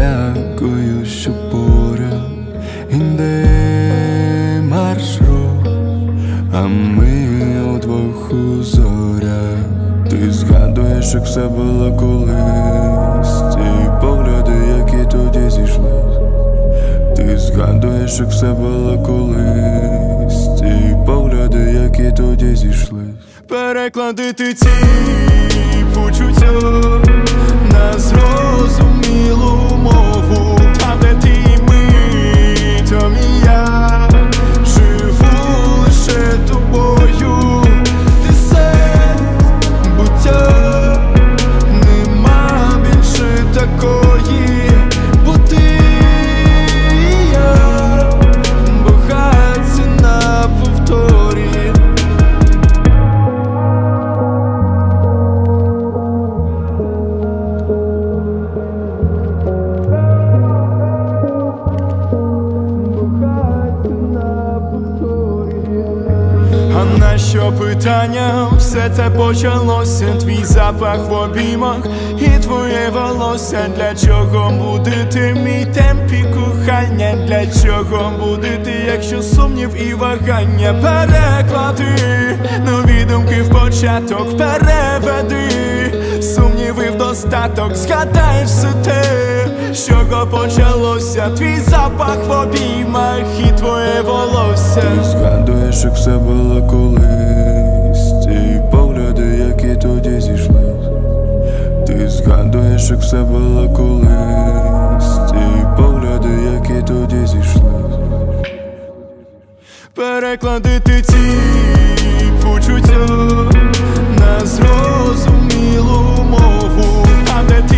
Дякую, що поряд іде маршрут, а ми удвох у зорях. Ти згадуєш, як все було колись, ті погляди, які тоді зійшлись. Ти згадуєш, як все було колись, ті погляди, які тоді зійшлись. Перекладити ці почуття на зрозумілу мову, там, де ти і ми, там і я живу лише тобою. Ти все буття, нема більше такої, бо ти і я багаті на повторі. А на що питання? Все це почалося. Твій запах в обіймах і твоє волосся. Для чого будити мій темп і кохання? Для чого будити, якщо сумнів і вагання? Переклади нові думки в початок, переведи сумніви в достаток. Згадай все те, з чого почалося. Твій запах в обіймах і твоє волосся. Ти згадуєш, як все було колись, ті погляди, які тоді зійшлись. Ти згадуєш, як все було колись, ті погляди, які тоді зійшлись. Перекладити ці почуття на зрозумілу мову, а де